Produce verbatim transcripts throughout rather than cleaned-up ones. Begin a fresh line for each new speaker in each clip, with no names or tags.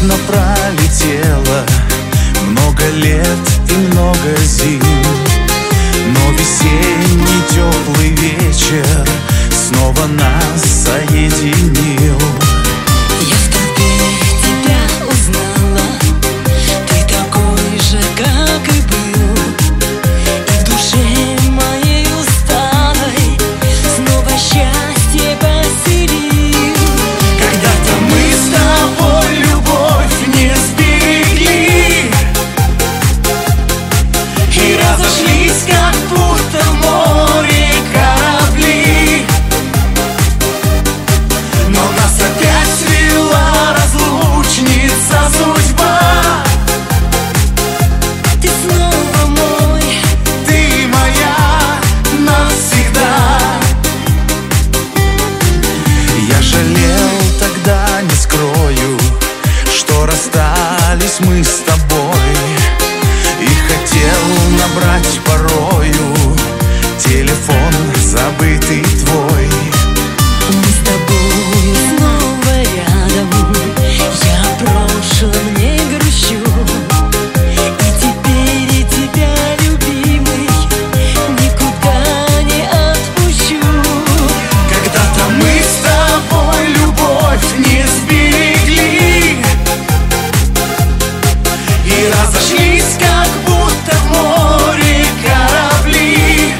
Словно пролетело много лет и много зим, но весенний теплый вечер снова нас соединил.
Я в толпе тебя узнала, ты такой же, как и был, и в душе моей усталой снова счастье поселил.
Когда-то мы с тобой любовь не сберегли и разошлись, как будто в море корабли, но нас опять свела разлучница судьба.
Ты снова мой,
Ты моя навсегда. Я жалел тогда, не скрою, что расстались мы с тобой, и хотел набрать порою телефон забытый твой.
мы с тобой снова рядом, я о прошлом не грущу, и теперь и тебя, любимый, никуда не отпущу.
Когда-то мы с тобой любовь не сберегли и разошлись, как будто в море корабли,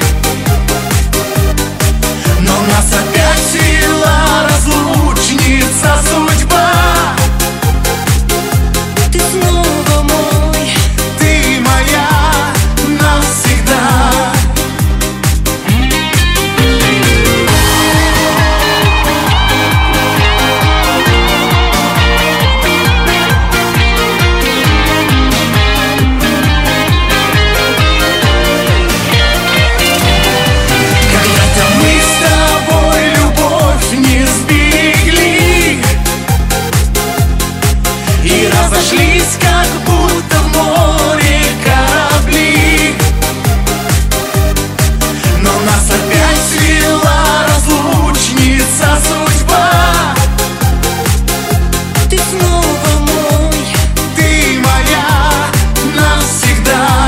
но нас опять свела разлучница судьба.
Ты снова мой,
Ты моя навсегда. Когда-то мы с тобой любовь не сберегли и разошлись, как будто в море корабли, но нас опять свела разлучница судьба.
ты снова мой,
Ты моя навсегда.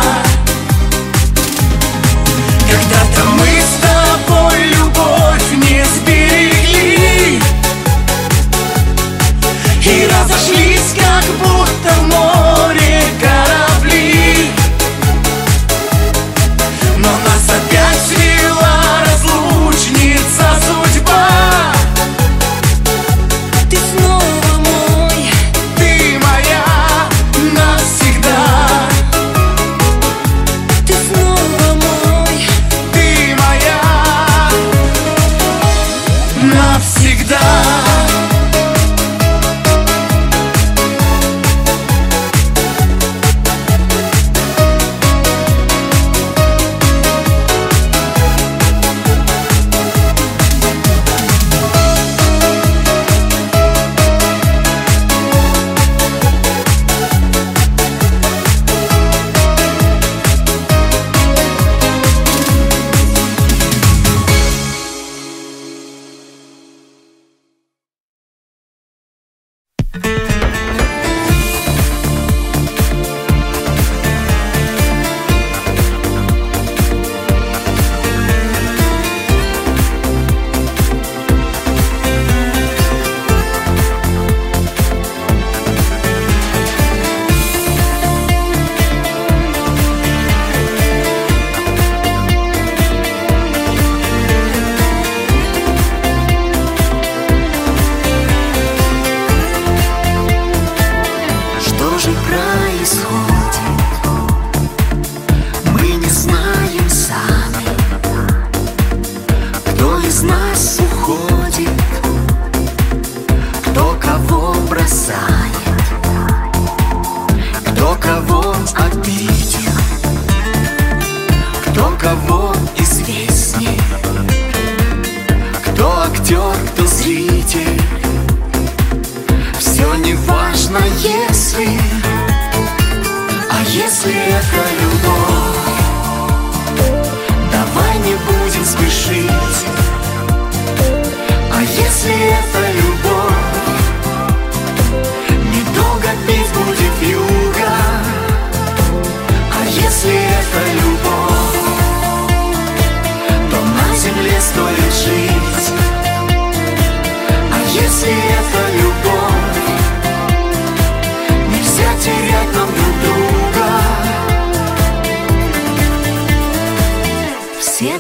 Когда-то мы с тобой любовь не сберегли и разошлись, как будто в море корабли, но нас опять свела разлучница судьба.
ты снова мой,
Ты моя навсегда.
ты снова мой.
Ты моя навсегда.
Что же происходит? Мы не знаем сами. Кто из нас уходит? Кто кого бросает? Кто кого обидел? Кто кого известней? Кто актер, кто зритель? Все не важно, если, а если это любовь, давай не будем спешить. А если это любовь, недолго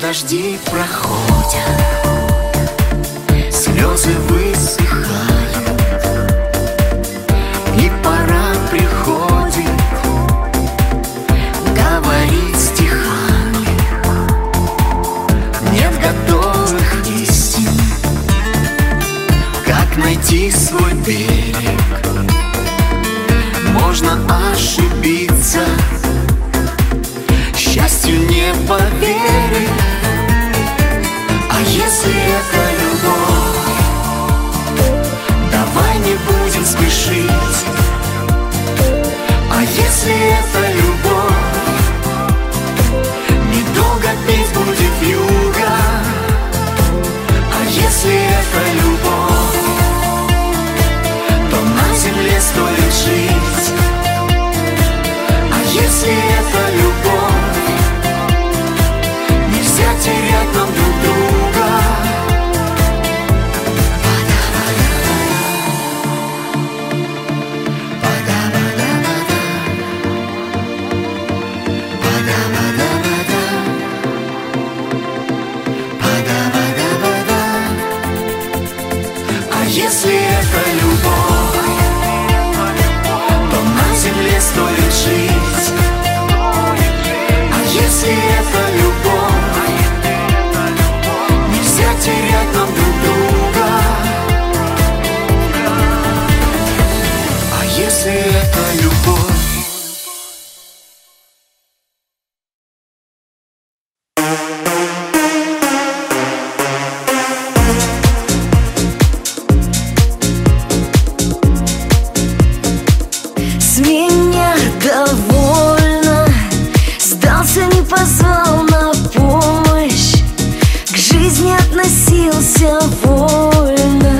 дожди проходят, слезы высыхают, и пора приходит говорить стихами. Нет готовых истин, как найти свой берег. Можно ошибиться, счастью не поверить. А если это любовь, давай не будем спешить. А если это любовь, недолго петь будет вьюга. А если это любовь, то на земле стоит жить. А если это любовь, нельзя терять нам друг друга. А если это любовь, то на земле стоит жить. А если это любовь, нельзя терять нам друг друга. А если это любовь?
С меня довольно, сдался, не позвал на помощь, к жизни относился вольно,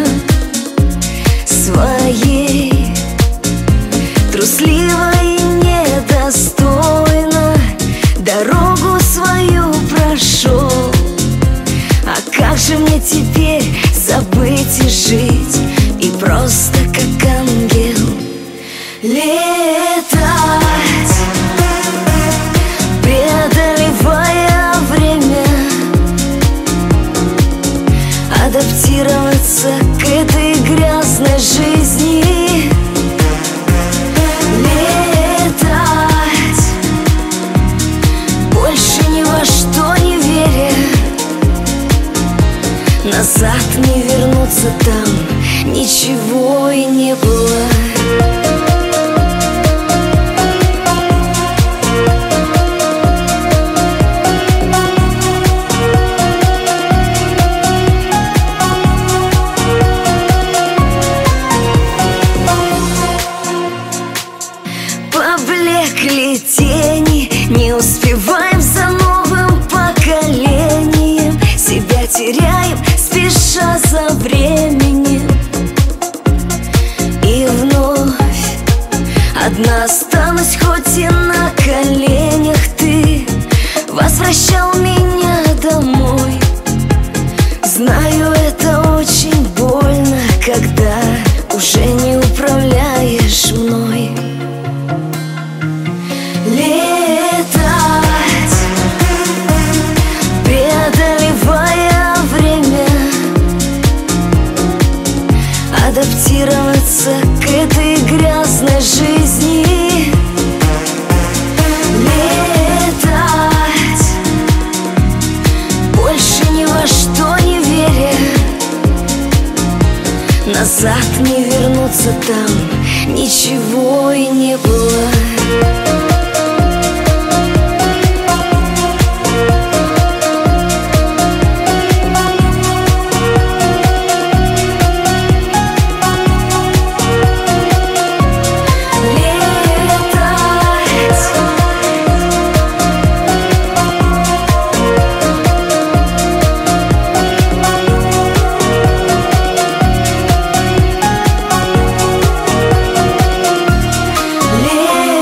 своей, трусливо и недостойно дорогу свою прошел. А как же мне теперь забыть и жить, и просто как ангел летать, преодолевая время, адаптироваться к этой грязной жизни. Летать, больше ни во что не веря, назад не вернуться, там ничего и не было. Поблекли тени, не успеваем за новым поколением, себя теряем, спеша за временем. И вновь одна останусь, хоть и на коленях. Ты возвращал меня домой. Знаю, это очень больно, когда уже не управляешь мной. Летать, преодолевая время, адаптироваться к этой грязной жизни. Летать, больше ни во что не веря, назад не вернуться, там ничего и не было. Летать,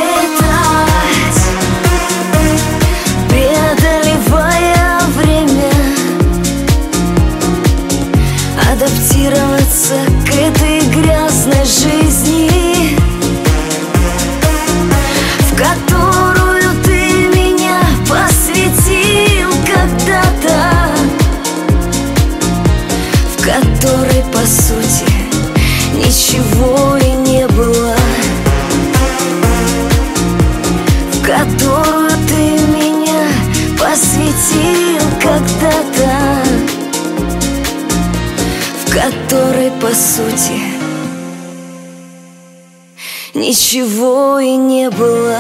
сути ничего и не было.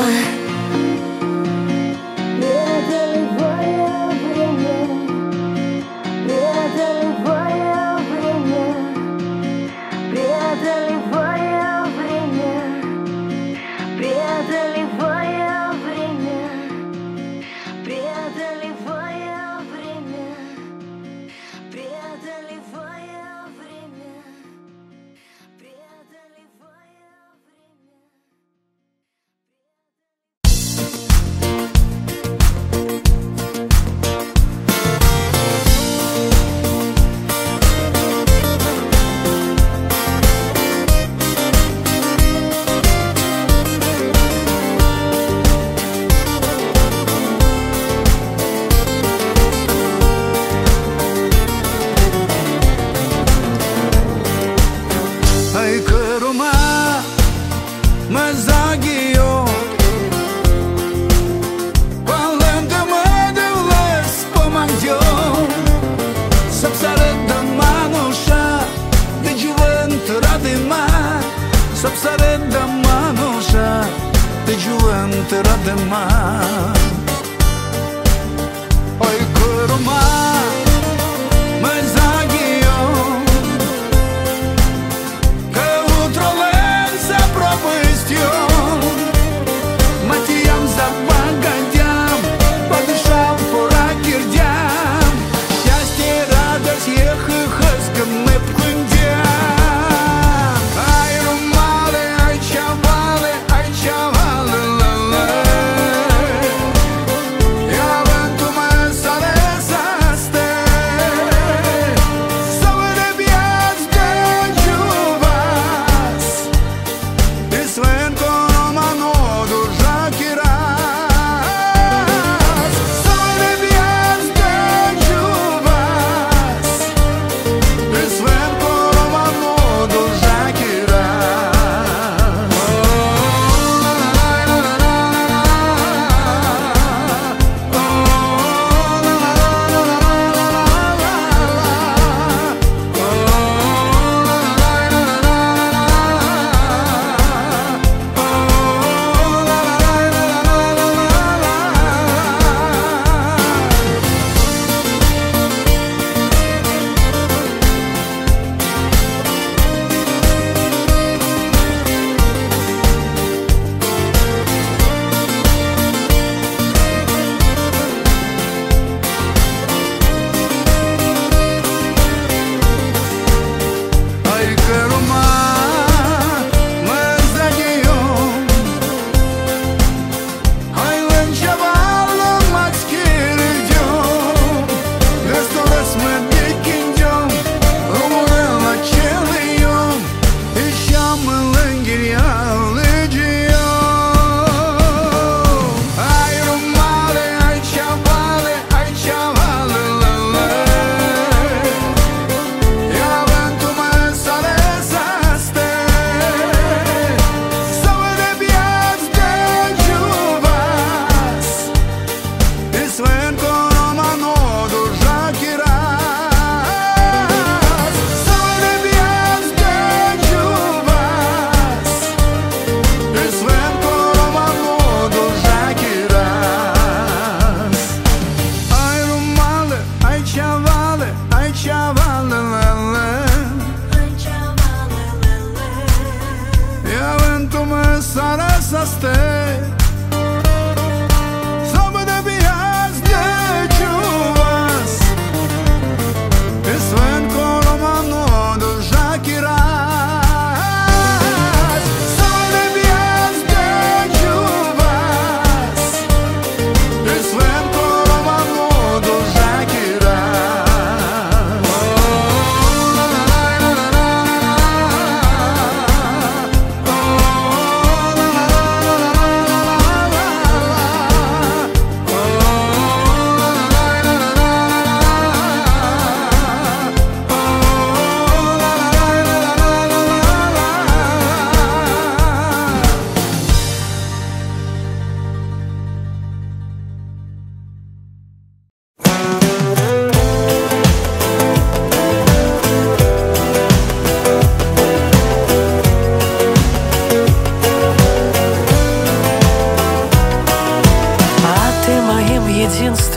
Ой, Курума, мы загием, că utro lenza пропустим, матиям забагадям, подышам пора кирдям, счастье, радость, ехы, хызгам мы пхундям. Ай, румалы, ай, чавалы, ай, чавалы, ла-ла.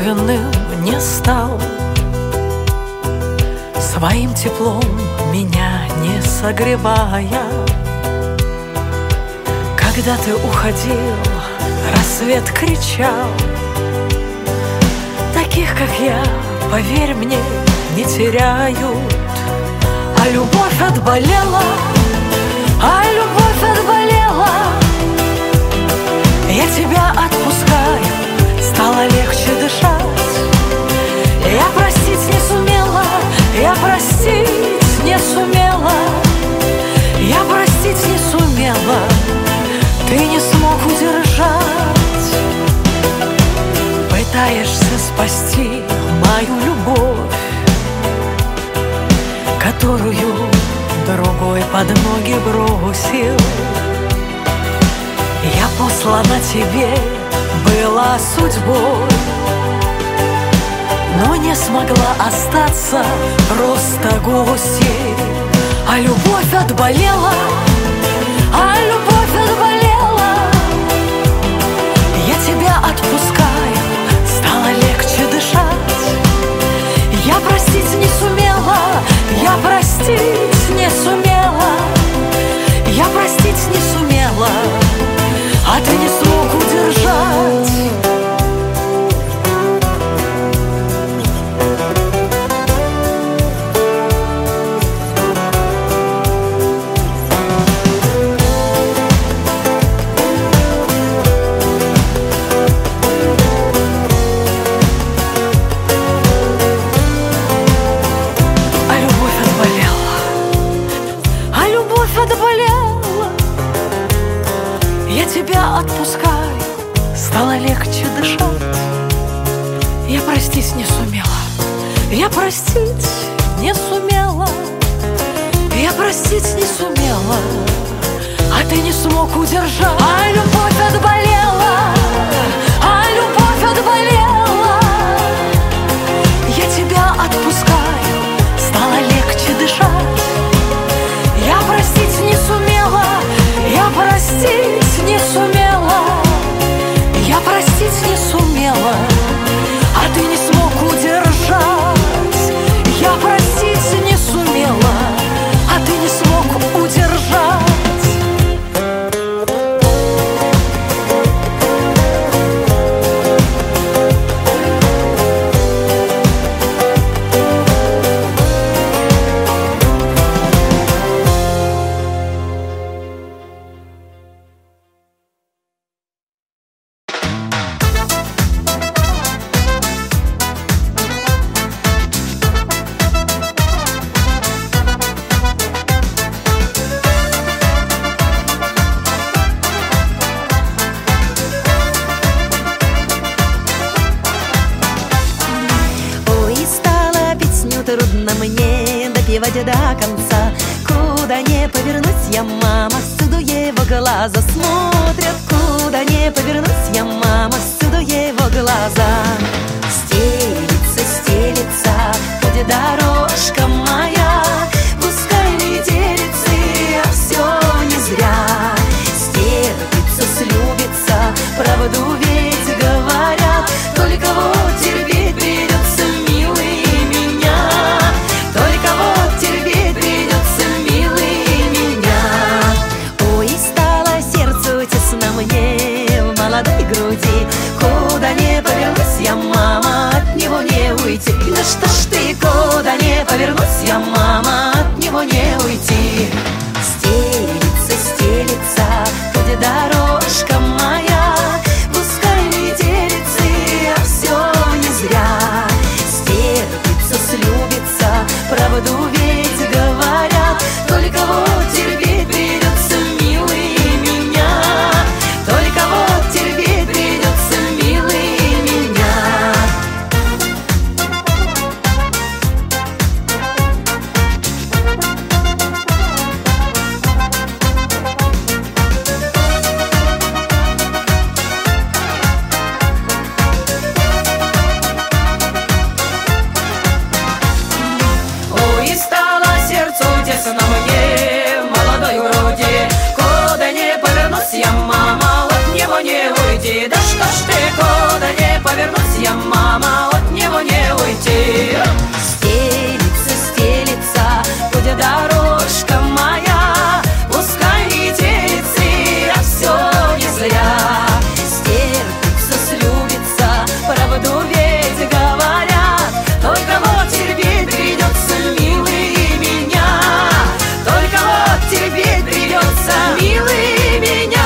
особенным не стал, своим теплом меня не согревая. Когда ты уходил, рассвет кричал: таких, как я, поверь мне, не теряют. А любовь отболела, а любовь отболела. Я тебя отпускаю, стало легче дышать. Я простить не сумела, я простить не сумела, я простить не сумела, ты не смог удержать. Пытаешься спасти мою любовь, которую другой под ноги бросил. Я послана тебе была судьбой, но не смогла остаться просто гостьей. А любовь отболела, а любовь отболела. Я тебя отпускаю, стало легче дышать. Я простить не сумела, я простить не сумела, я простить не сумела, а ты не смог удержать. Тебя отпускаю, стало легче дышать. Я простить не сумела, я простить не сумела, я простить не сумела, а ты не смог удержать. А любовь отболела, а любовь отболела. Я тебя отпускаю, стало легче дышать. Я простить не сумела, я простить не сумела, я простить не сумела, а ты не смог удержать. Я простить не сумела, а ты не смог удержать.
Трудно мне допевать до конца. Куда не повернусь я, мама, всюду его глаза смотрят. Куда не повернусь я, мама, всюду его глаза. Стелится, стелится, путь дорожка моя, пускай метелицы, а все не зря. Стерпится, слюбится, правду ведь говорят, только вот терпеть придется, милый, меня. Только вот терпеть придется, милый, меня. Ой, стало сердцу тесно мне в молодой груди. Куда не повернусь я, мама, от него не уйти. Да что ж ты, куда не повернусь я, мама, мама, от него не уйти. Стелится, стелится, будет дорожка моя, пускай метелицы, а все не зря. Стерпится, слюбится, правду ведь говорят, только вот терпеть придется, милый, меня. Только вот терпеть придется, милый, меня.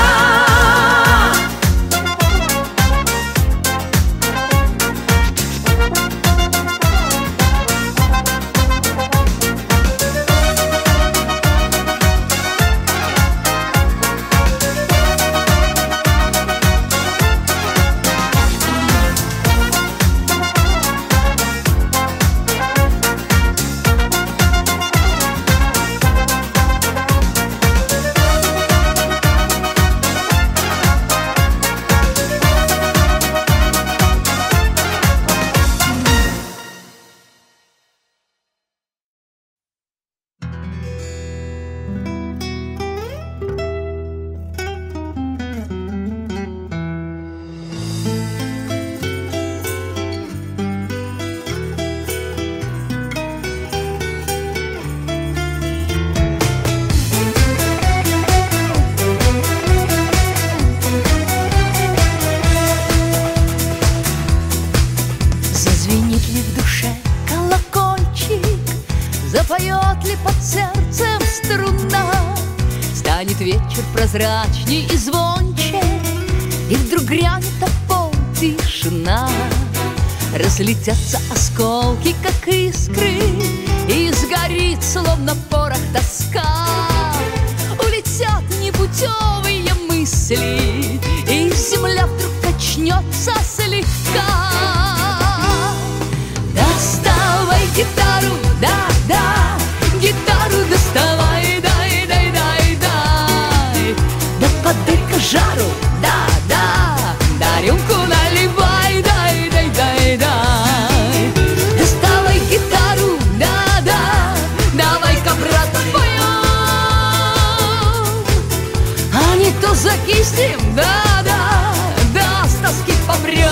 Зазвенит ли в душе колокольчик, запоет ли под сердцем струна, станет вечер прозрачней и звонче, и вдруг грянет опол тишина. Разлетятся осколки, как искры, и сгорит, словно порох, тоска. Улетят непутевые мысли, и земля вдруг качнется слегка. Доставай гитару, да-да, гитару доставай, дай, дай, дай, дай. Да подай-ка жару, да-да, да рюмку наливай, дай, дай, дай, дай. Доставай гитару, да-да, давай-ка, брат, поем. А не то закиснем, да-да, да с тоски помрем.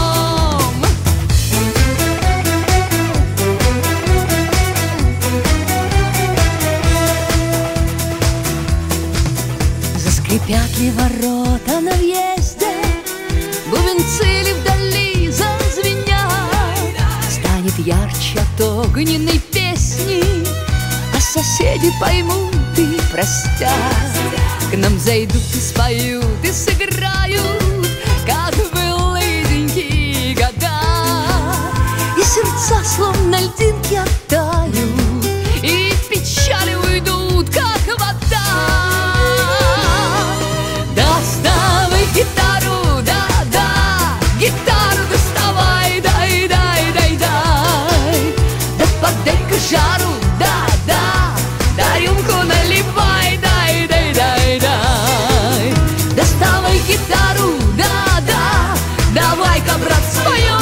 Скрипят ли ворота на въезде, бубенцы ли вдали зазвенят, станет ярче от огненной песни, а соседи поймут и простят. К нам зайдут и споют, и сыграют, как в былые года, и сердца словно льдинки оттают, и в печали уйдут, как вода. Доставай гитару, да-да, гитару доставай, дай, дай, дай, дай. Да подай-ка жару, да-да, да рюмку наливай, дай, дай, дай, дай. Доставай гитару, да-да, давай-ка, брат, споем.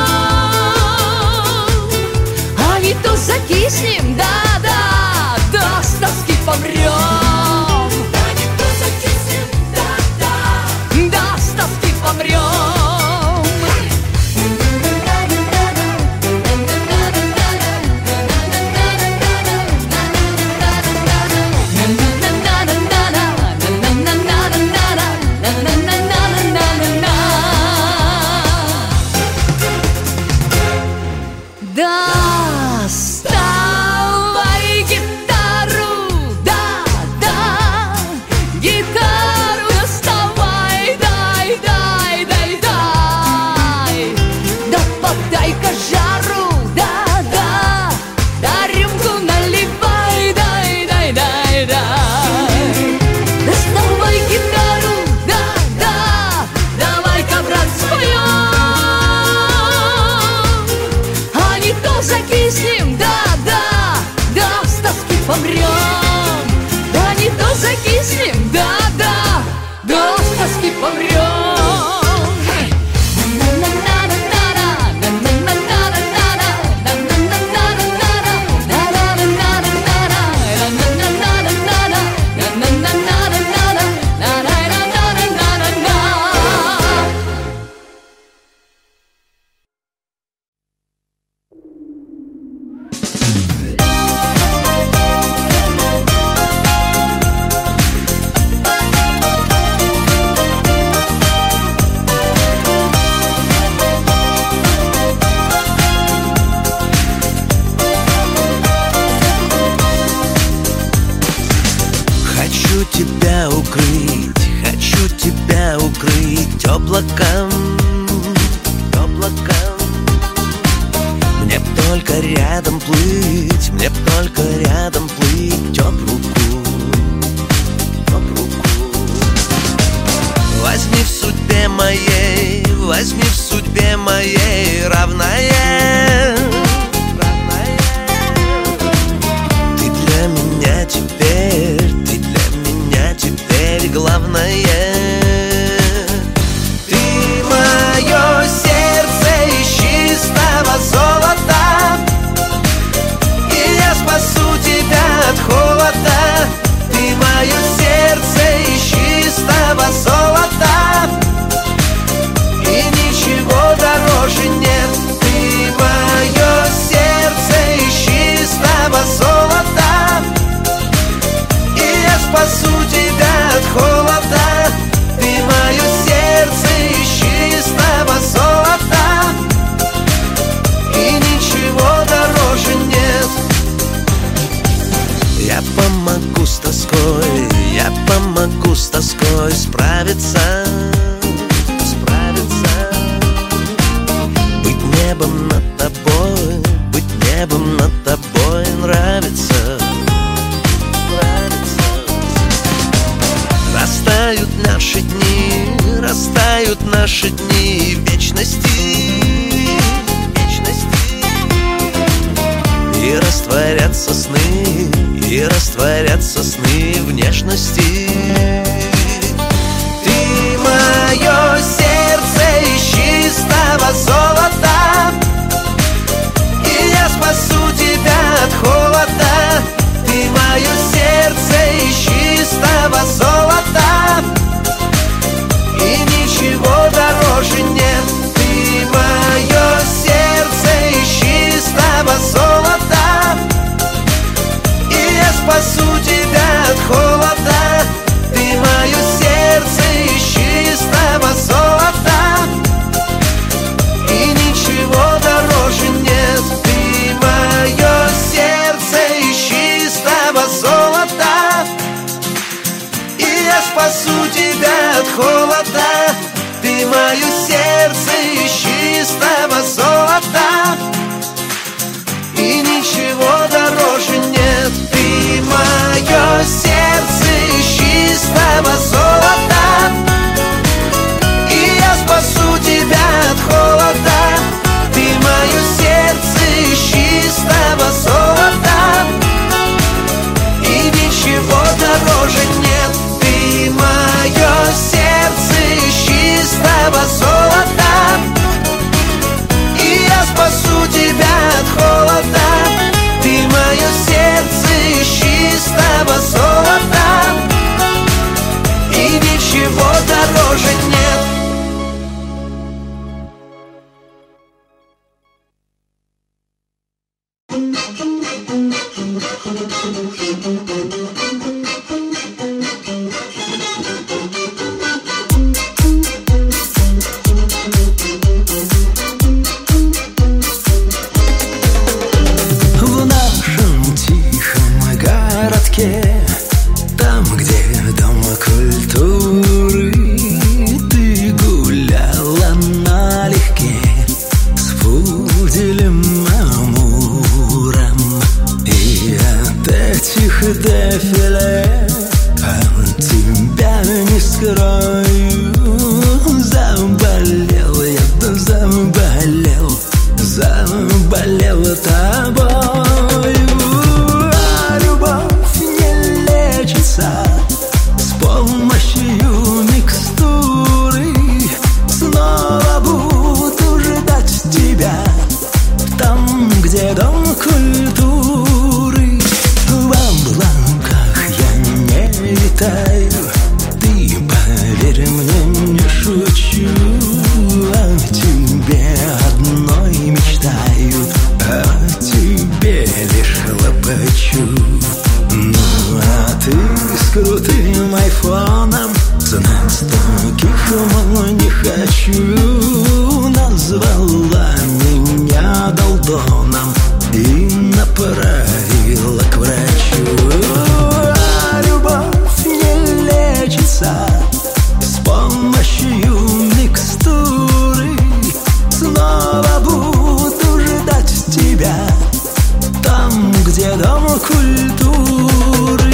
А не то закиснем, да-да, да с тоски помрем. Помрем. Доставай гитару, да-да, гитару доставай, дай, дай, дай, дай. Да подай-ка жару, да-да, да рюмку наливай, дай, дай, дай, дай. Доставай гитару, да-да, давай-ка, брат, споем. А не то закиснем, да-да, да с тоски помрем. Да не то закиснем, да-да, да с тоски помрем.
укрыть облаком, облаком. Мне б только рядом плыть, мне б только рядом плыть об руку, об руку. Возьми в судьбе моей, возьми в судьбе моей равная, равная. Ты для меня теперь, ты для меня теперь главное. Ты мое сердце из чистого золота, и я спасу тебя от холода. Ты мое сердце из чистого золота, и ничего дороже нет. Ты мое сердце из чистого золота, и я спасу тебя от холода. Ты мое сердце из чистого золота, и ничего дороже нет. Я помогу с тоской, я помогу с тоской справиться, справиться. Быть небом над тобой, быть небом над тобой нравится, нравится. Растают наши дни, растают наши дни в вечности, вечности. И растворятся сны, и растворятся сны внешности. Ты мое сердце из чистого золота, и я спасу тебя от холода. Ты мое сердце из чистого золота, и ничего дороже нет. Ты мое сердце из чистого золота, и я спасу тебя от холода. Ты мое сердце из чистого золота, и ничего дороже нет. Ты мое сердце из чистого золота, и я спасу тебя от холода. Ты мое сердце из чистого золота, и ничего дороже нет. Ты мое сердце из чистого золота, и я спасу тебя от холода. Ты мое сердце из чистого золота, и ничего дороже нет. Ты мое сердце из чистого золота, и я спасу тебя от холода. Ты мое сердце из чистого золота, и ничего дороже нет.
В нашем тихом городке, там, где дом культуры, ты гуляла налегке с пуделем Амуром. И от этих дефиле от тебя не скрою, заболел я, да заболел, заболел тобою. А любовь не лечится с помощью микстуры. Снова буду ждать тебя там, где дом культуры. В облаках я не летаю, ты поверь мне, не шучу. О тебе одной мечтаю, о тебе лишь лопачу. Ну а ты с крутым айфоном, знать таких, мол, не хочу. Назвала меня долдоном и направила к врачу. А любовь не лечится с помощью культуры.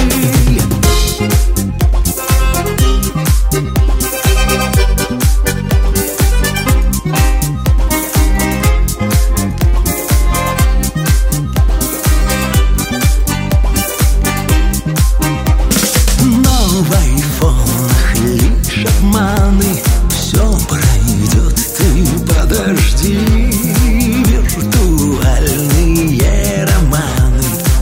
Но в айфонах лишь обманы, все пройдет, ты подожди. Виртуальные романы,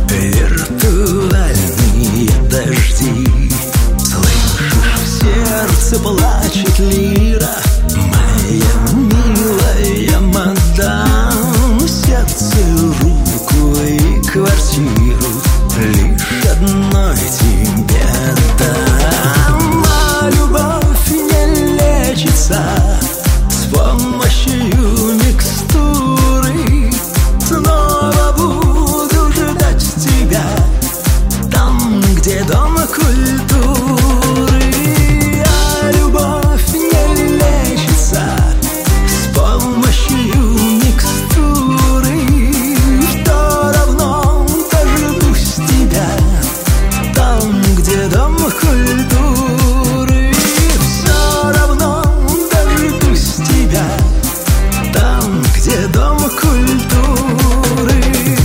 виртуальные дожди. Слышишь, в сердце плачет лира, моя милая мадам. Сердце, руку и квартиру лишь одной тебе дам. А любовь не лечится с помощью микстуры. Снова буду ждать тебя там, где дом культуры. А любовь не лечится с помощью микстуры. Все равно дождусь тебя там, где дом культуры. Все равно дождусь тебя там, где дом культуры.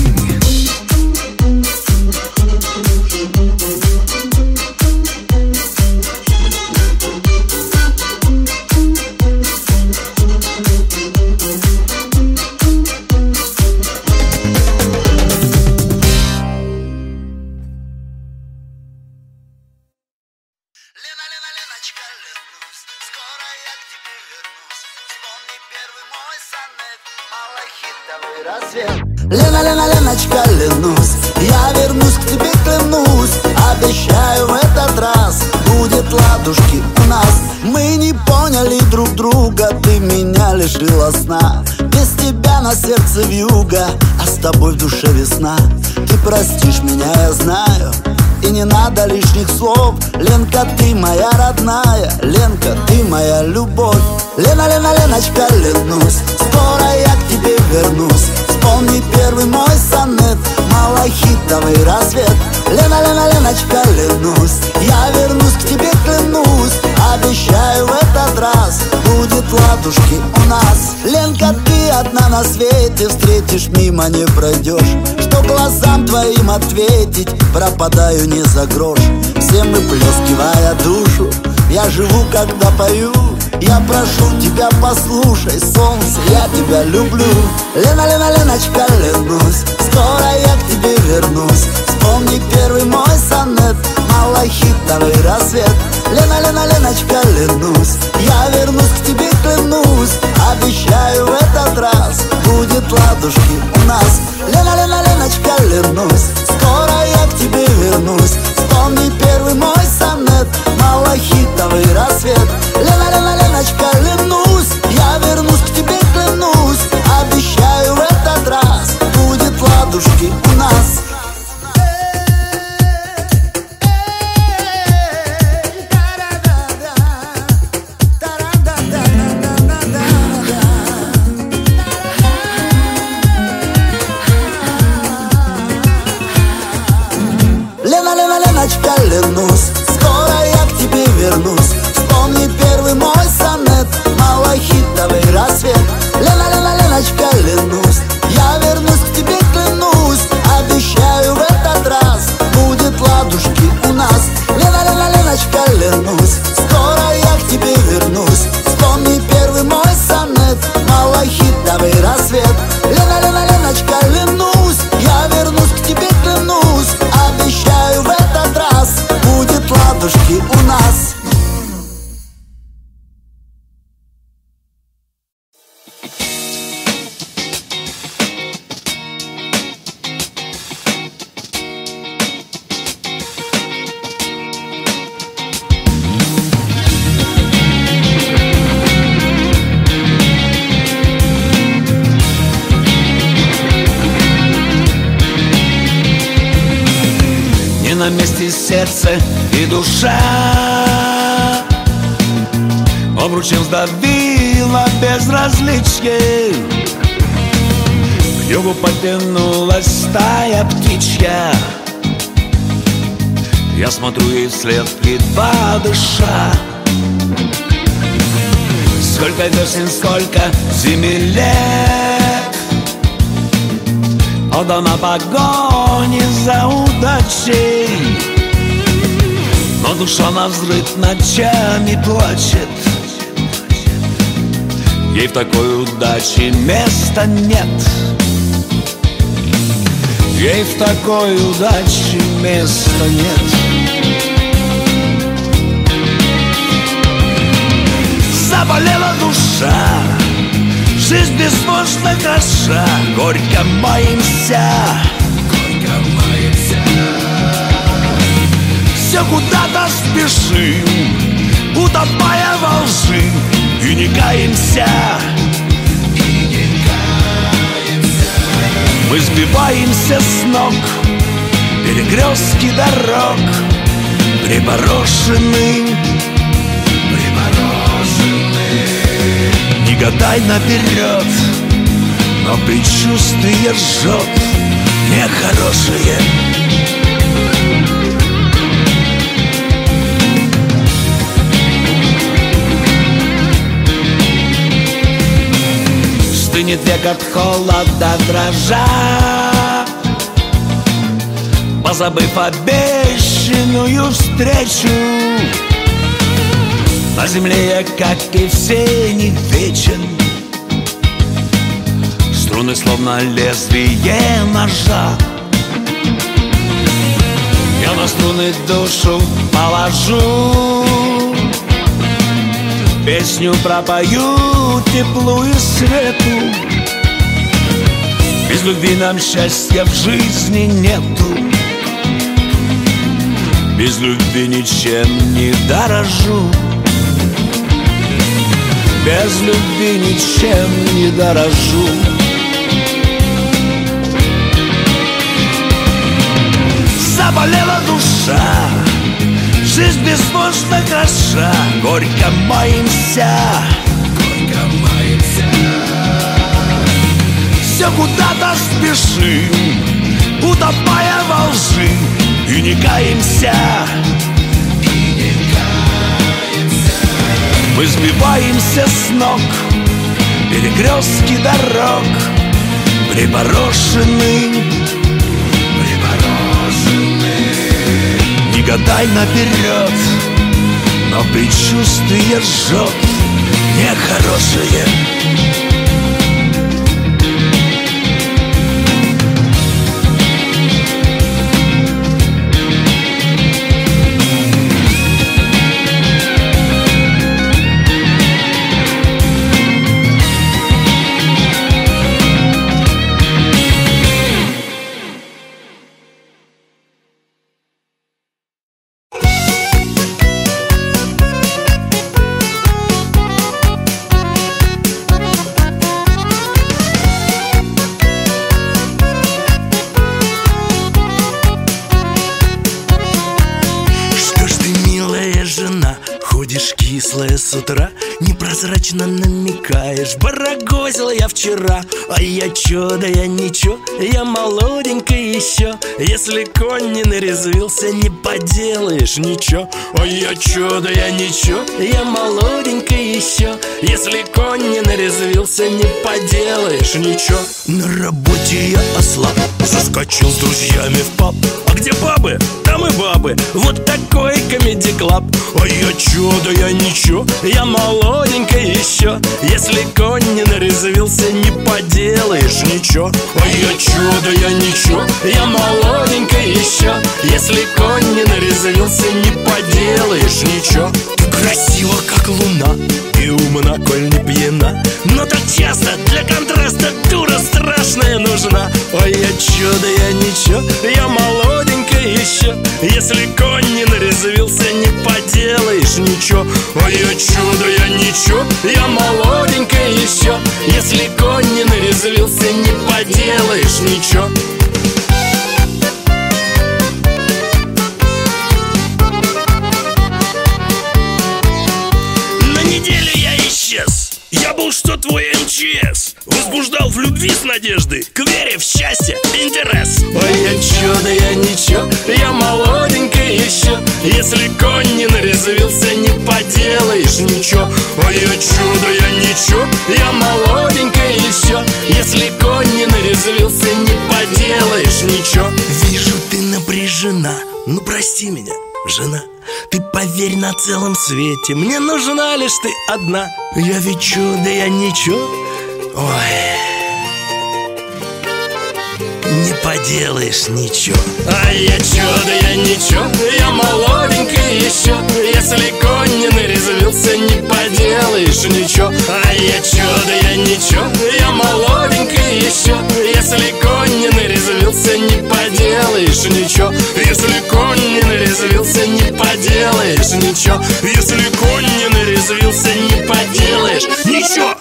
Лена, Лена, Леночка, вернусь, скоро я к тебе вернусь. Вспомни первый мой сонет, малахитовый рассвет. Лена, Лена, Леночка, вернусь, я вернусь к тебе, клянусь. Обещаю, в этот раз будет ладушки у нас. Мы не поняли друг друга, ты меня лишила сна. Без тебя на сердце вьюга, а с тобой в душе весна. Ты простишь меня, я знаю, и не надо лишних слов. Ленка, ты моя родная, Ленка, ты моя любовь. Лена, Лена, Леночка, вернусь, скоро я к тебе вернусь. Вспомни первый мой сонет, малахитовый рассвет. Лена, Лена, Леночка, вернусь, я вернусь к тебе, клянусь. Обещаю, в этот раз будет ладушки у нас. Ленка, ты одна на свете, встретишь, мимо не пройдешь. Что глазам твоим ответить, пропадаю не за грош. Всем выплескивая душу, я живу, когда пою. Я прошу тебя, послушай, солнце, я тебя люблю. Лена, Лена, Леночка, вернусь, скоро я к тебе вернусь. Вспомни первый мой сонет, малахитовый рассвет. Лена, Лена, Леночка, вернусь, я вернусь к тебе, клянусь. Обещаю, в этот раз будет ладушки у нас. Лена, Лена, Леночка, вернусь, скоро я к тебе вернусь. Вспомни первый мой сонет, малахитовый рассвет. Лена, Лена, Леночка, вернусь, я вернусь к тебе, клянусь. Обещаю, в этот раз будет ладушки у нас. Лена, Лена, Леночка, вернусь, скоро я к тебе вернусь. Вспомни первый мой сонет, малахитовый рассвет. Лена, Лена, Леночка, вернусь, я вернусь к тебе, клянусь. Обещаю, в этот раз будет ладушки у нас. Лена, Лена, Леночка, вернусь, скоро я к тебе вернусь. Вспомни первый мой сонет, малахитовый рассвет. Лена, Лена, Леночка, вернусь, я вернусь к тебе, клянусь. Обещаю, в этот раз будет ладушки у нас.
На месте сердце и душа, обручем сдавило безразличие. К югу потянулась стая птичья, Я смотрю ей вслед, едва дыша. Сколько весен, сколько зимель лет отдана погоне за удачей, но душа навзрыд ночами плачет. Ей в такой удаче места нет. Ей в такой удаче места нет. Заболела душа, жизнь безбожно хороша, горько маемся, горько маемся. Все куда-то спешим, утопая во лжи, и не каемся, и не каемся. Мы сбиваемся с ног, перекрестки дорог припорошены, припорошены. Не гадай наперед, но предчувствие жжет нехорошее. Стынет век от холода дрожа, позабыв обещанную встречу. На земле я, как и все, не вечен. Струны словно лезвие ножа. Я на струны душу положу, песню пропою теплу и свету. Без любви нам счастья в жизни нету. Без любви ничем не дорожу. Без любви ничем не дорожу. Заболела душа, жизнь безбожно хороша, горько маемся, горько маемся. Все куда-то спешим, утопая во лжи, и не каемся, и не каемся. Мы сбиваемся с ног, перекрестки дорог припорошены, припорошены. Не гадай наперед, но предчувствие жжет нехорошее.
С утра непрозрачно намекаешь: барагозил я вчера, а я чё, да я ничего, я молоденький еще. Если конь не нарезвился, не поделаешь ничего. А я чё, да я ничего, я молоденький еще. Если конь не нарезвился, не поделаешь ничего. На работе я ослаб, заскочил с друзьями в паб. А где бабы? Там и бабы. Вот такой комеди-клаб. А я чё, да я ничего, я молоденький еще. Если конь не нарезвился, не поделаешь ничего. А я чё, да я ничего, я молоденький еще. Если конь не нарезвился, не поделаешь ничего. Ты красива, как луна, и умна, коль не пьяна, но так часто для контраста дура страшная нужна. А я чё, да я ничего, я молоденький еще. Если конь не нарезвился, не поделаешь ничего. А я чё, да я ничего, я молоденький еще. Если конь не нарезвился, не поделаешь ничего. На неделю я исчез, Я был что твой эм че эс, возбуждал в любви с надеждой, к вере в счастье, интерес. Ой, я чё, да я ничего, я молоденький еще. Если конь не нарезвился, не поделаешь ничего. Ой, я чё, да я ничего, я молоденький еще. Если конь не нарезвился, не поделаешь ничего. Вижу, ты напряжена, ну прости меня, жена. Ты поверь на целом свете, мне нужна лишь ты одна. Я ведь чё, да я ничего. Ой, не поделаешь ничего. А я чё, да я ничего, я молоденький еще. Если конь не нарезвился, не поделаешь ничего. А я чё, да я ничего, я молоденький еще. Если конь не нарезвился, не поделаешь ничего. Если конь не нарезвился, не поделаешь ничего. Если конь не нарезвился, не поделаешь ничего.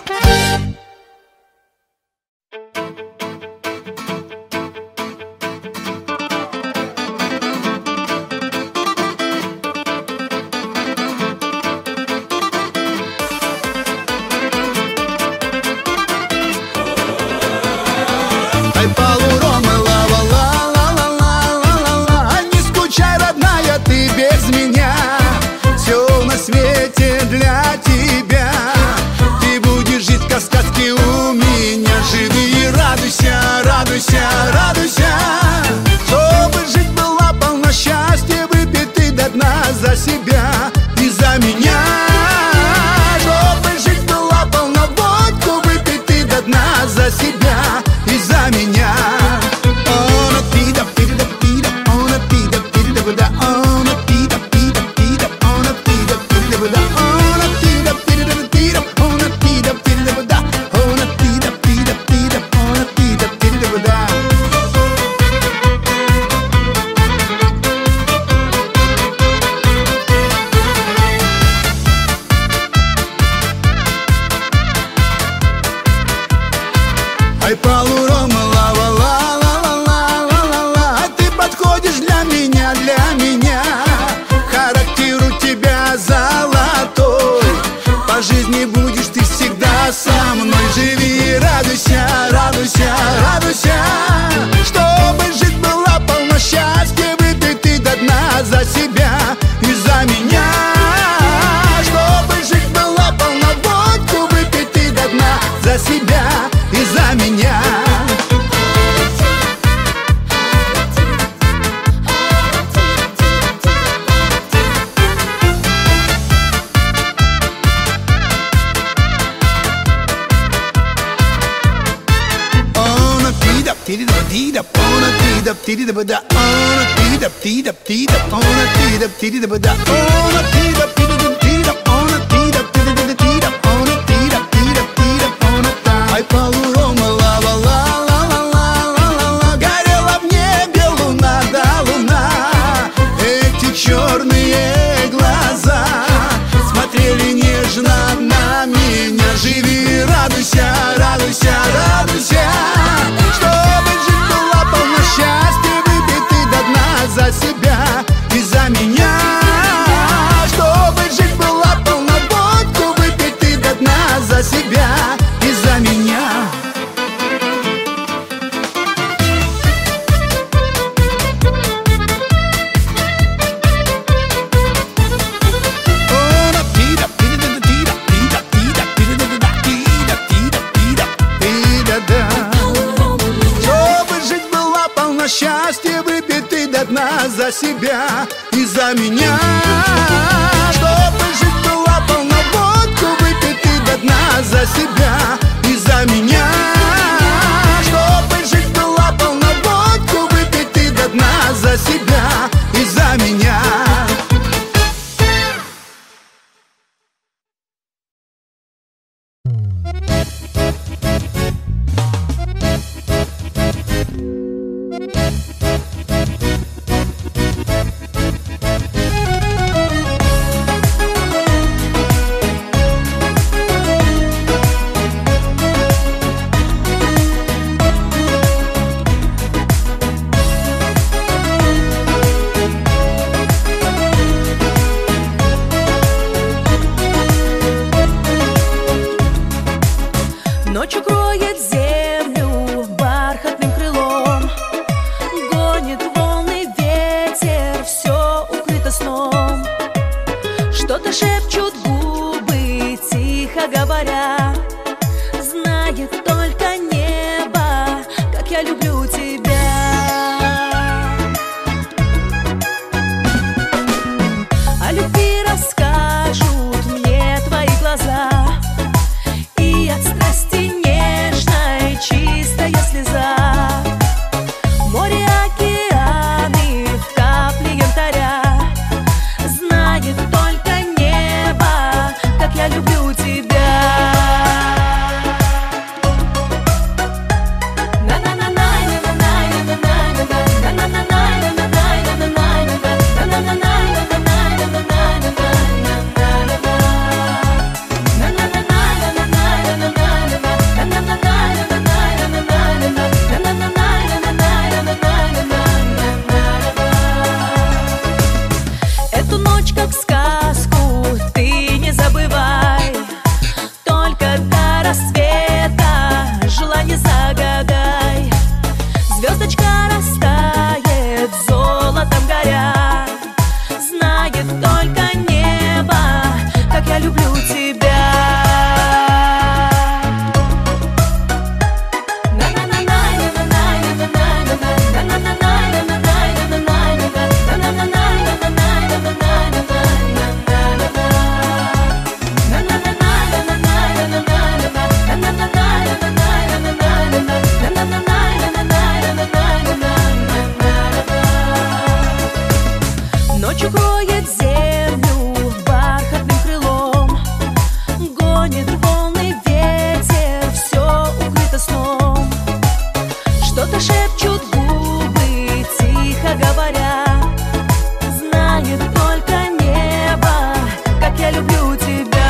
Ай, полурома, ла-ла-ла-ла-ла-ла-ла-ла. Не скучай, родная, ты без меня. Все на свете для тебя. Ты будешь жить, как сказки у меня. Живи и радуйся, радуйся, радуйся. Чтобы жить была полна счастья, выпей ты до дна за себя и за меня. Чтобы жить была полна водку, выпей ты до дна за себя и за меня. Он a pida pida pida, он a pida pida pida, он a pida pida pida, он a pida pida pida, он a pida pida pida, он a pida pida pida, он a pida pida pida, он a pida pida pida. Ай, полурома, ла-ла-ла-ла-ла-ла-ла-ла. Ты подходишь для меня, для меня. Характер у тебя золотой. По жизни будешь ты всегда со мной. Живи и радуйся, радуйся, радуйся. Чтобы жить была полна счастья, выпей ты до дна за себя и за меня. Чтобы жить была полна водку, выпей ты до дна за себя и за меня. Он a pida pida pida, он a pida pida pida, он a pida pida pida, он a pida pida pida, он a pida pida pida, он a pida pida pida, он a pida pida pida, он a pida. Ай, полурома, ла-ла-ла-ла-ла-ла-ла-ла. Горела в небе луна, да луна. Эти черные глаза смотрели нежно на меня. Живи и радуйся, радуйся, радуйся. Чтобы жить была полна счастья, выпей ты до дна за себя и за меня. Чтобы жить была полна водку, выпей ты до дна за себя и за меня. Он a pida pida pida pida pida pida pida pida pida pida да. Чтобы жить была полна счастья, выпей ты до дна за себя и за меня. Чтобы жить была полна водку, выпей ты до дна за себя и за меня. Чтобы жить была полна водку, выпей ты до дна за себя и за меня.
Ночь укроет землю бархатным крылом, гонит волны ветер, все укрыто сном. Что-то шепчут губы, тихо говоря, знает только небо, как я люблю тебя. О любви расскажут мне твои глаза, и от страсти нежной чистая слеза. Море, океаны, в капле янтаря, знает только небо, как я люблю тебя. Эту ночь как сказку ты не забывай, только до рассвета желание загадай. Звездочка растает, золотом горя, знает только небо, как я люблю тебя. Ночь укроет землю бархатным крылом, гонит волны ветер, все укрыто сном. Что-то шепчут губы, тихо говоря, знает только небо, как я люблю тебя.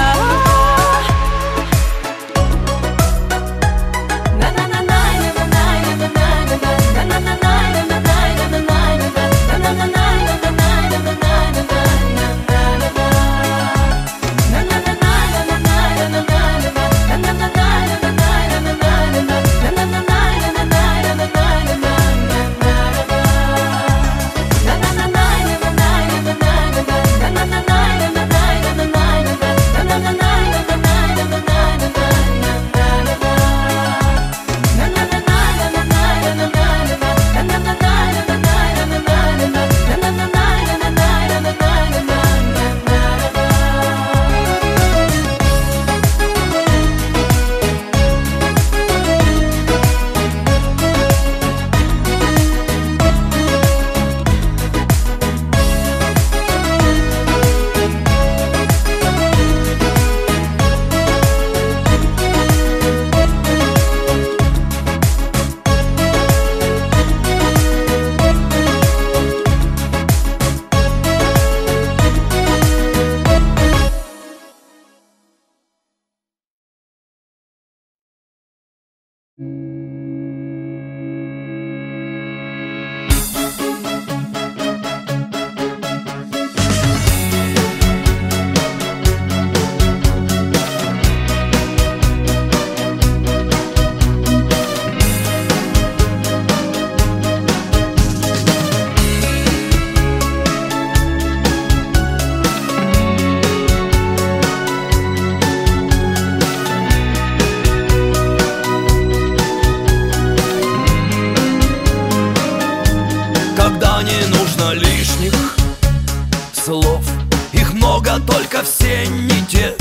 Слов, их много, только все не те,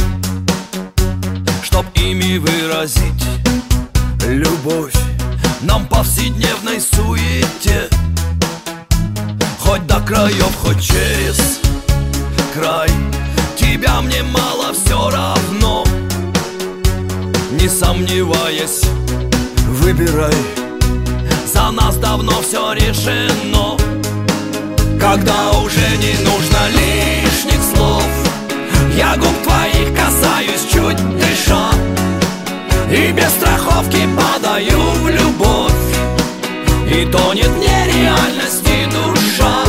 чтоб ими выразить любовь нам повседневной суете. Хоть до краев, хоть через край, тебя мне мало, все равно. Не сомневаясь, выбирай, за нас давно все решено. Когда уже не нужно лишних слов, я губ твоих касаюсь, чуть дыша, и без страховки падаю в любовь, и тонет в нереальности душа.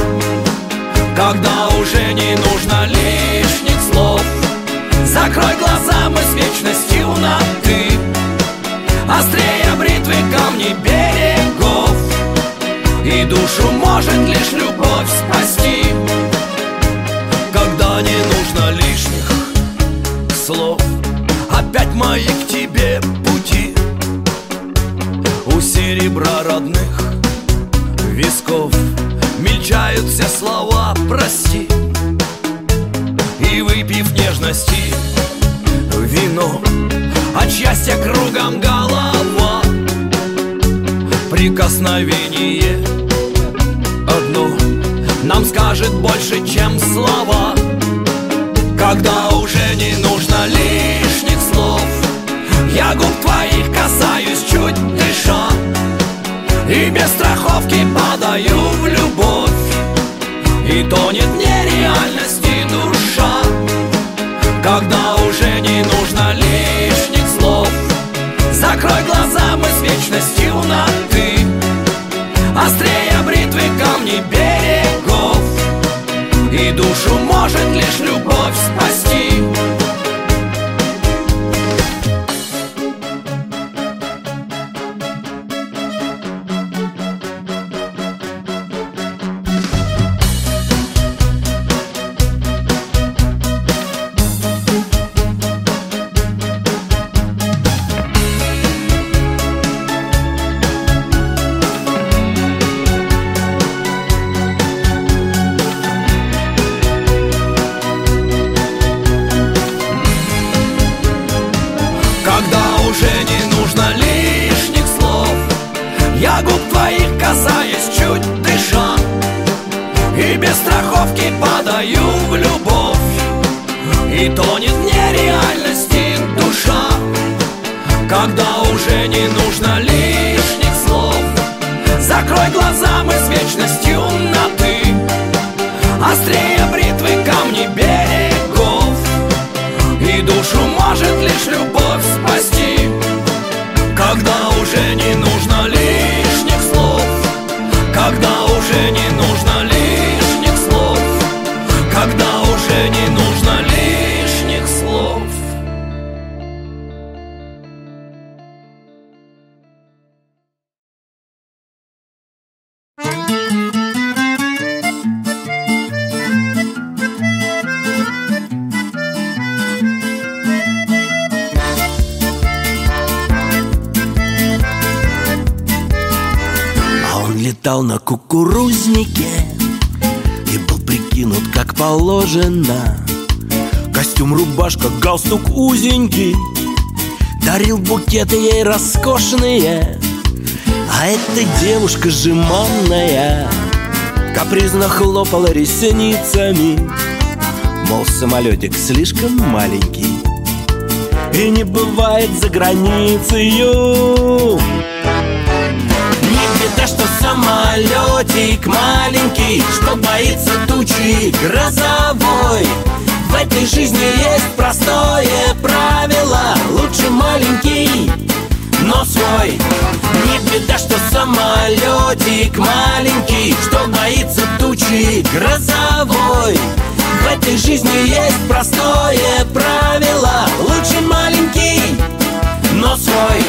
Когда уже не нужно лишних слов, закрой глаза, мы с вечностью на «ты»,
душу может лишь любовь спасти. Когда не нужно лишних слов, опять мои к тебе пути. У серебра родных висков мельчают все слова «прости». И выпив нежности вино, от счастья кругом голова, прикосновение одно нам скажет больше, чем слова. Когда уже не нужно лишних слов, я губ твоих касаюсь, чуть дыша, и без страховки падаю в любовь, и тонет в нереальности душа. Когда уже не нужно лишних слов, закрой глаза, мы с вечностью на «ты». Острее бритвы камни берегов, и душу может лишь любовь спасти. Падаю в любовь, и тонет в нереальности душа. Когда уже не нужно лишних слов, закрой глаза, мы с вечностью на «ты». Острее бритвы камни берегов, и душу может лишь любовь спасти. Когда уже не нужно лишних слов, когда уже не нужно лишних слов, когда уже не нужно лишних слов.
А он летал на кукурузнике и был прикинут как положено. Костюм, рубашка, галстук узенький, дарил букеты ей роскошные. А эта девушка жеманная капризно хлопала ресницами, мол, самолетик слишком маленький и не бывает за границею. Не беда, что самолетик маленький, что боится тучи грозовой. В этой жизни есть простое правило: лучше маленький, но свой. Не беда, что самолетик маленький, что боится тучи грозовой. В этой жизни есть простое правило: лучше маленький, но свой.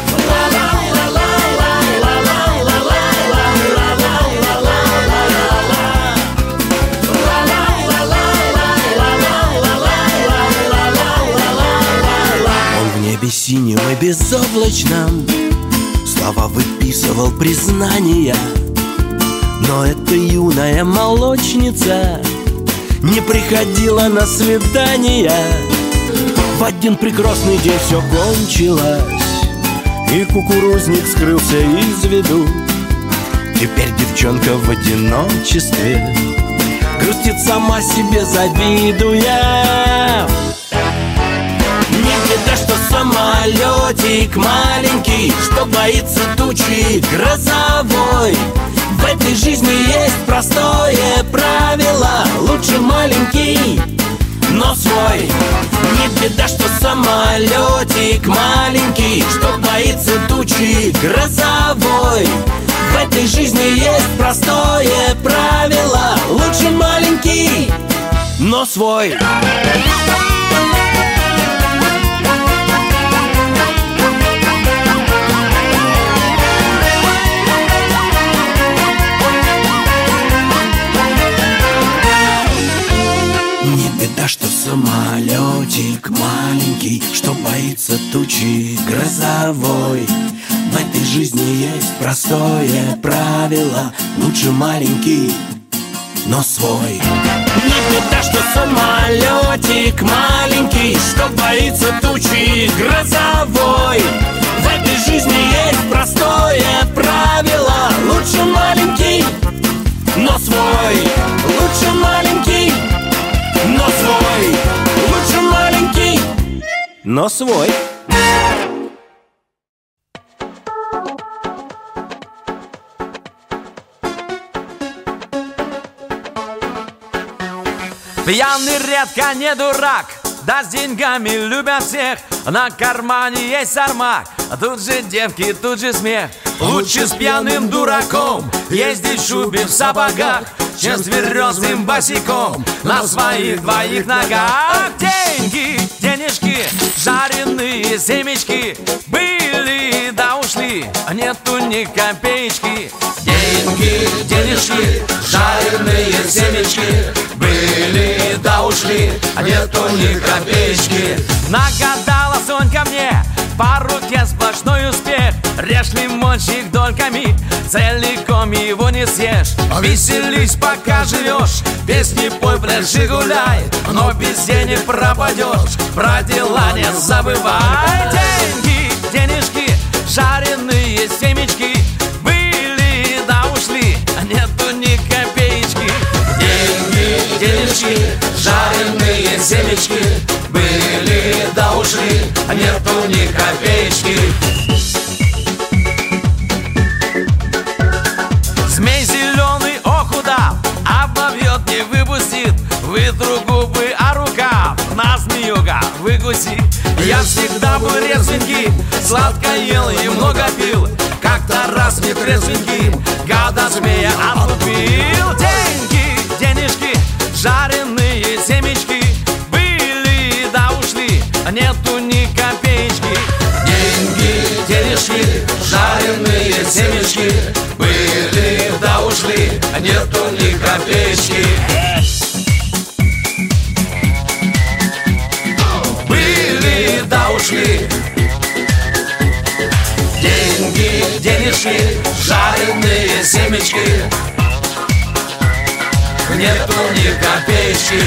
Синим и безоблачном слова выписывал признания. Но эта юная молочница не приходила на свидания. В один прекрасный день все кончилось, и кукурузник скрылся из виду. Теперь девчонка в одиночестве грустит, сама себе завидуя. Не беда, что самолетик маленький, что боится тучи грозовой. В этой жизни есть простое правило: лучше маленький, но свой. Не беда, что самолетик маленький, что боится тучи грозовой. В этой жизни есть простое правило: лучше маленький, но свой. боится тучи грозовой. В этой жизни есть простое правило: лучше маленький, но свой. Не беда, что самолетик маленький, что боится тучи грозовой. В этой жизни есть простое правило: лучше маленький, но свой. Лучше маленький, но свой. Лучше маленький, но свой.
Пьяный редко не дурак, да с деньгами любят всех. На кармане есть армак, тут же девки, тут же смех. Лучше с пьяным дураком ездить в шубе в сапогах, чем с тверезым босиком на своих двоих ногах. Деньги, денежки, жареные семечки были да ушли, нету ни копеечки. Деньги, денежки, жареные семечки были да ушли, нету ни копеечки. Нагадала Сонька мне по руке сплошной успех. Режь лимончик дольками, целиком его не съешь. Веселись, пока живешь, песни пой, пляши, гуляй, но без денег пропадешь, про дела не забывай. Деньги, денежки, жареные семечки были да ушли, нету ни копеечки. Деньги, денежки, жареные семечки были да ушли, нету ни копеечки. Змей зеленый, ох удав, обовьет, не выпустит. Вытру губы, а рука на змеюга выкуси. Я всегда был резвенький, сладко ел и много пил. Как-то раз не трезвеньким гада змея отлупил. Деньги, денежки, жареные семечки были да ушли, нету ни копеечки. Деньги, денежки, жареные семечки были да ушли, нету ни копеечки. Были да ушли. Деньги, денежки, жареные семечки, нету ни копеечки.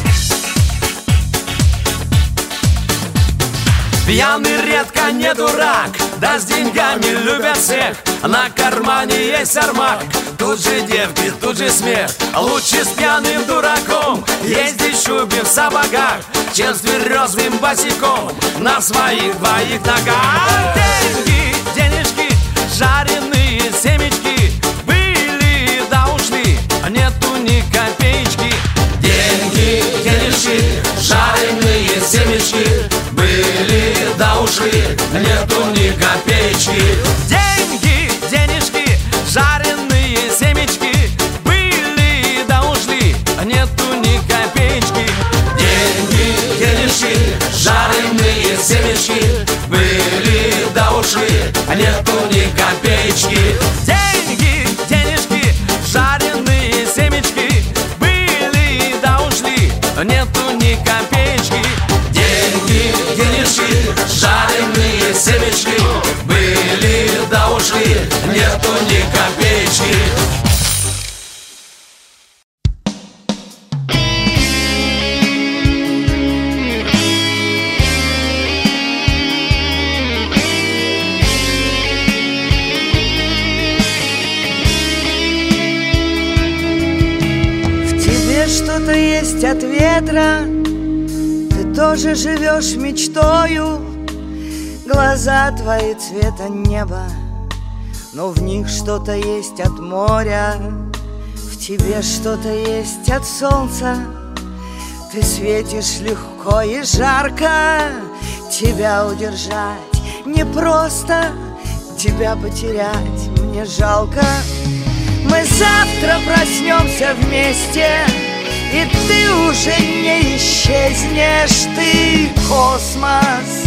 Пьяный редко не дурак, да с деньгами любят всех. На кармане есть армак, тут же девки, тут же смех. Лучше с пьяным дураком ездить в шубе в сапогах, чем с тверезым босиком на своих двоих ногах. Деньги, денежки, жареные семечки были да ушли, нету ни копеечки. Деньги, денежки, жареные семечки были да ушли, нету ни копеечки. Деньги, денежки, жареные семечки были да ушли, нету ни копеечки. Деньги, денежки, жареные семечки были да ушли, нету ни копеечки. Деньги, денежки, жареные семечки были да ушли, нету ни копеечки. Деньги, денежки, жареные семечки были да ушли, нету ни копеечки.
В тебе что-то есть от ветра, ты тоже живешь мечтою. Глаза твои цвета неба, но в них что-то есть от моря. В тебе что-то есть от солнца, ты светишь легко и жарко. Тебя удержать непросто, тебя потерять мне жалко. Мы завтра проснемся вместе, и ты уже не исчезнешь. Ты космос,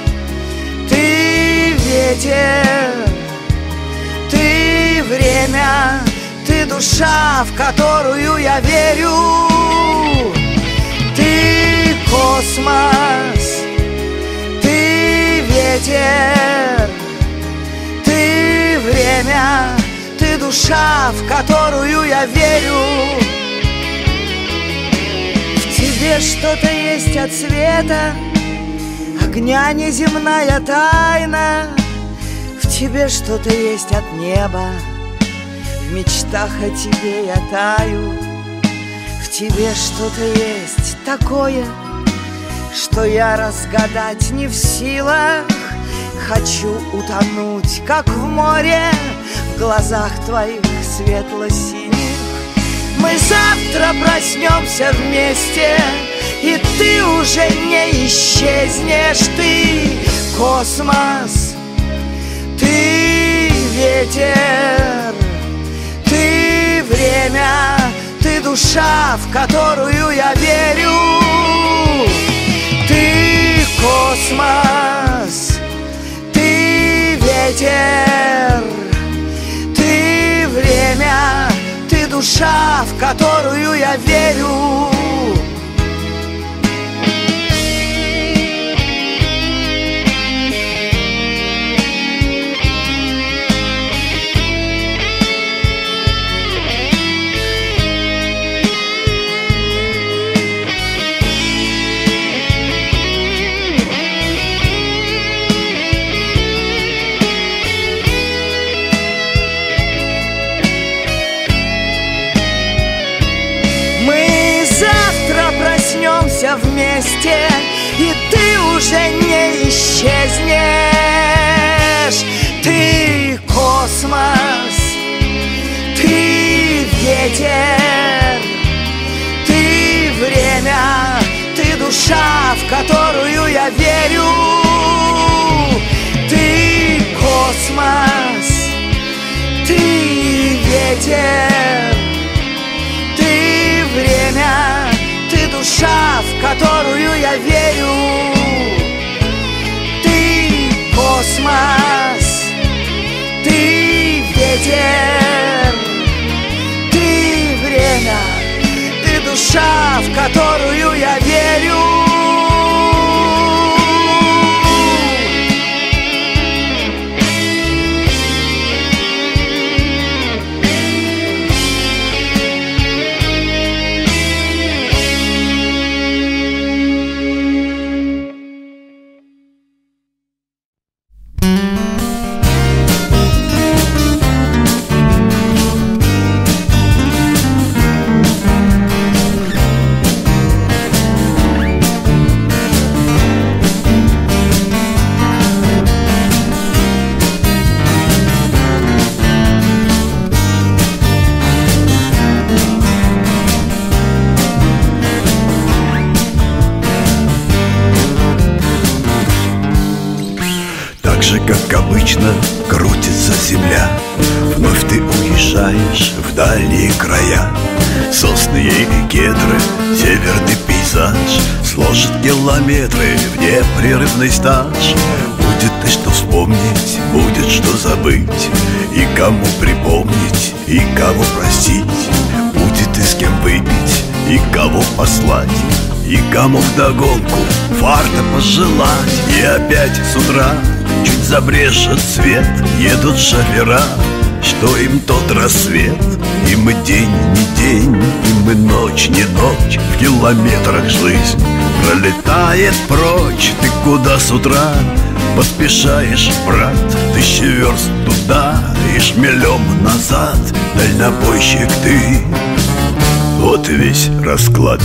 ты ветер, ты время, ты душа, в которую я верю. Ты космос, ты ветер, ты время, ты душа, в которую я верю. В тебе что-то есть от света, огня неземная тайна. В тебе что-то есть от неба, в мечтах о тебе я таю. В тебе что-то есть такое, что я разгадать не в силах. Хочу утонуть, как в море, в глазах твоих светло-синих. Мы завтра проснемся вместе, и ты уже не исчезнешь. Ты космос, ты ветер, ты время, ты душа, в которую я верю. Ты космос, ты ветер, ты время, ты душа, в которую я верю. Вместе, и ты уже не исчезнешь. Ты космос, ты ветер, ты время, ты душа, в которую я верю. Ты космос, ты ветер, ты время, ты душа, в которую я верю. Ты космос, ты ветер, ты время, ты душа, в которую я верю.
Как обычно крутится земля, вновь ты уезжаешь в дальние края. Сосны и кедры, северный пейзаж сложит километры в непрерывный стаж. Будет и что вспомнить, будет что забыть, и кому припомнить, и кого простить. Будет и с кем выпить, и кого послать, и кому вдогонку фарта пожелать. И опять с утра чуть забрежет свет, едут шофера, что им тот рассвет. И мы день не день, и мы ночь не ночь, в километрах жизнь пролетает прочь. Ты куда с утра поспешаешь, брат? Тысячи верст туда и шмелем назад. Дальнобойщик ты, вот весь расклад.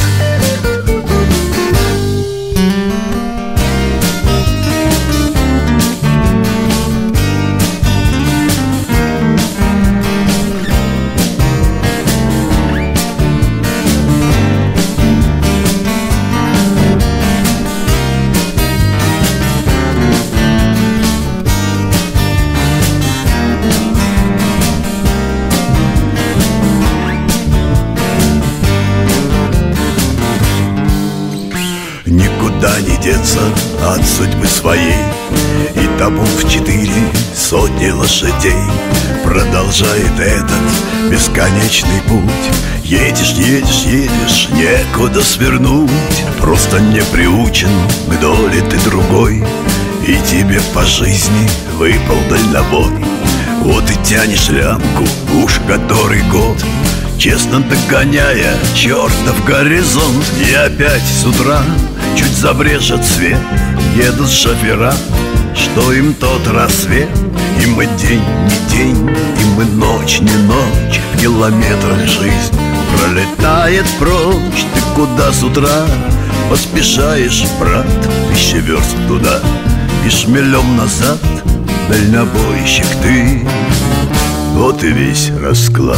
От судьбы своей, и табун в четыре сотни лошадей продолжает этот бесконечный путь. Едешь, едешь, едешь, некуда свернуть, просто не приучен к доле ты другой. И тебе по жизни выпал дальнобой. Вот и тянешь лямку уж который год, честно догоняя чертов горизонт. И опять с утра чуть забрежет свет, едут шофера, что им тот рассвет. И мы день не день, и мы ночь не ночь, в километрах жизнь пролетает прочь. Ты куда с утра поспешаешь, брат? Тысяча верст туда и шмелем назад, дальнобойщик ты. Вот и весь расклад.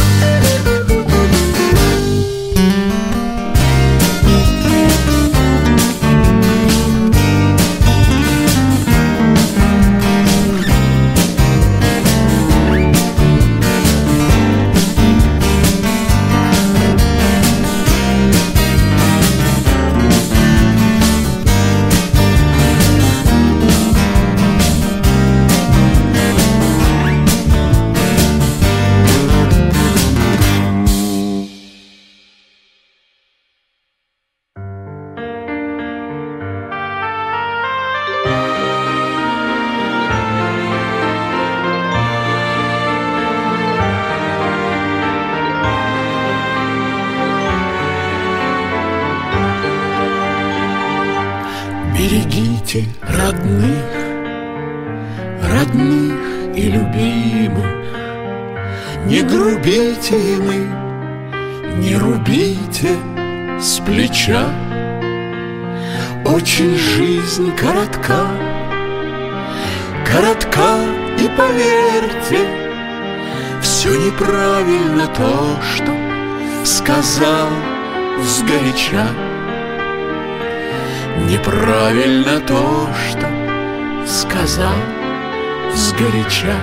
Берегите родных, родных и любимых, не грубите им, не рубите с плеча. Очень жизнь коротка, коротка, и поверьте, все неправильно то, что сказал сгоряча. Неправильно то, что сказал сгоряча.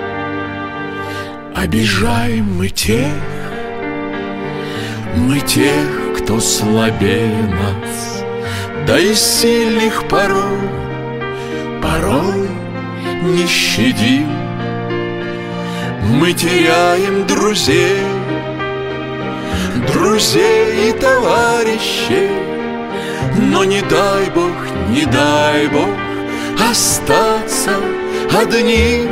Обижаем мы тех, мы тех, кто слабее нас, да и сильных порой, порой не щадим. Мы теряем друзей, друзей и товарищей, но не дай Бог, не дай Бог остаться одним.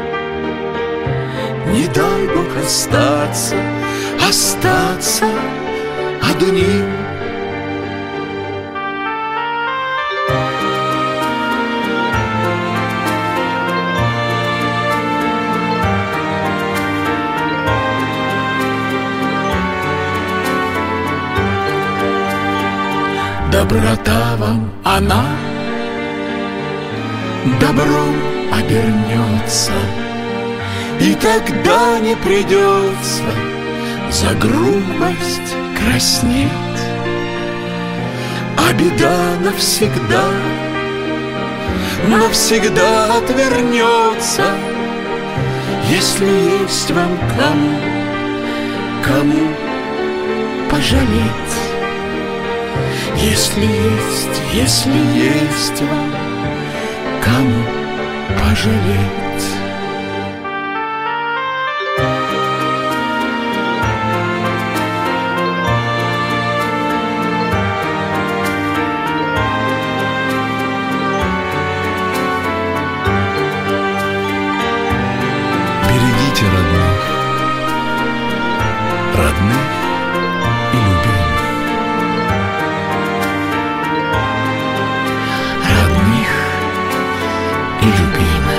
Не дай Бог остаться, остаться одним. Доброта вам она добром обернется, и тогда не придется за грубость краснеть. А беда навсегда, навсегда отвернется, если есть вам кому, кому пожалеть. Если есть, если есть вам кому пожалеть.
Берегите родных, родных и любимых. И любимых.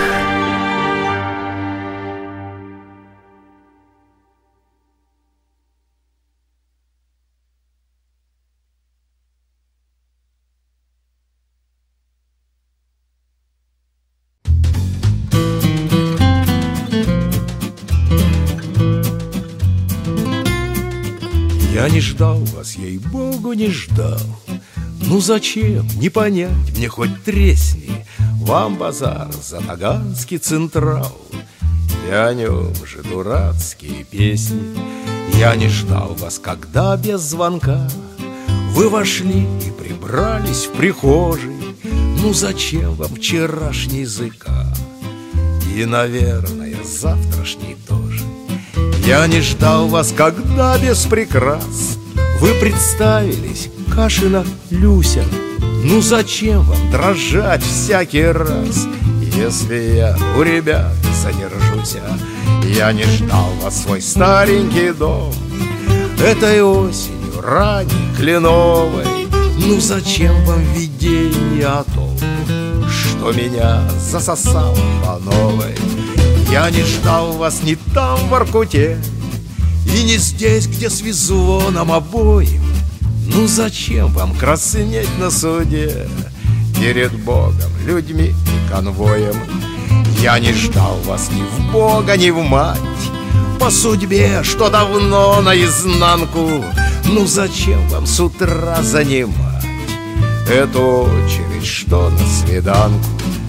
Я не ждал вас, ей-богу, не ждал. Ну зачем, не понять, мне хоть тресни. Вам базар за Таганский Централ, и о нем же дурацкие песни. Я не ждал вас, когда без звонка вы вошли и прибрались в прихожей. Ну зачем вам вчерашний языка? И, наверное, завтрашний тоже. Я не ждал вас, когда без прикрас вы представились, Кашина Люся.
Ну зачем вам дрожать всякий раз, если я у ребят задержусь? Я не ждал вас в свой старенький дом этой осенью ранней кленовой. Ну зачем вам видение о том, что меня засосало по новой? Я не ждал вас ни там в Воркуте и не здесь, где свезло нам обоим. Ну зачем вам краснеть на суде перед Богом, людьми и конвоем? Я не ждал вас ни в Бога, ни в мать, по судьбе, что давно наизнанку. Ну зачем вам с утра занимать эту очередь, что на свиданку?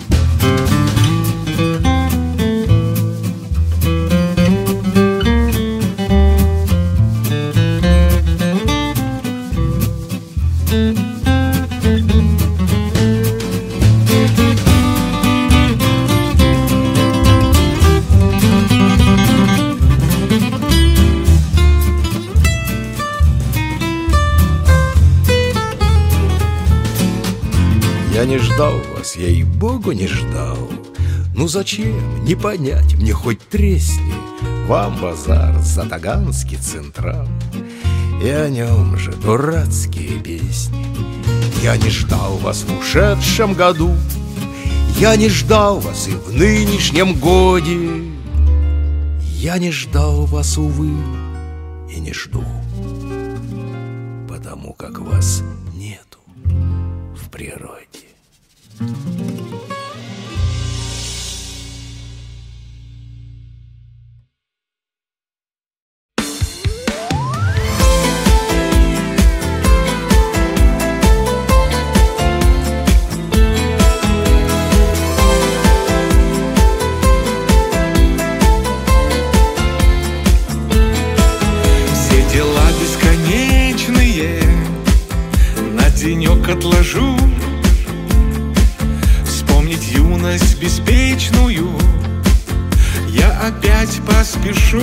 Я не ждал вас, ей-богу, не ждал. Ну зачем, не понять мне, хоть тресни. Вам базар за Таганский Централ, и о нем же дурацкие песни. Я не ждал вас в ушедшем году, я не ждал вас и в нынешнем годе. Я не ждал вас, увы, и не жду, потому как вас нету в природе.
Все дела бесконечные на денек отложу. Вспомнить юность беспечную я опять поспешу.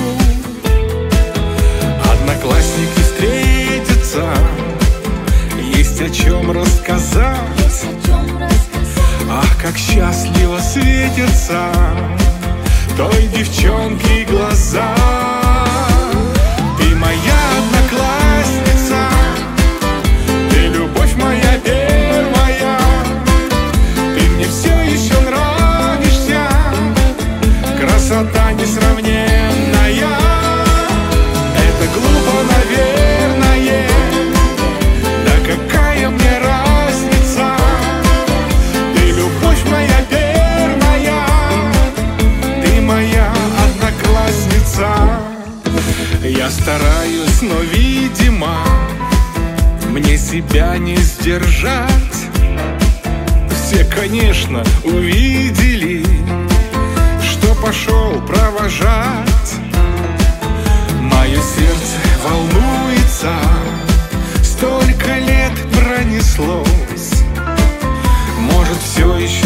Одноклассники встретятся, есть о чем рассказать. Ах, как счастливо светятся той девчонки глаза. Ты моя одноклассница, ты любовь моя первая, ты мне все еще нравишься, красота несравненная. Это глупо, наверное, да какая мне разница? Ты любовь моя первая, ты моя одноклассница. Я стараюсь, но, видимо, мне себя не сдержать. Все, конечно, увидели, что пошел провожать. Мое сердце волнуется, столько лет пронеслось. Может, все еще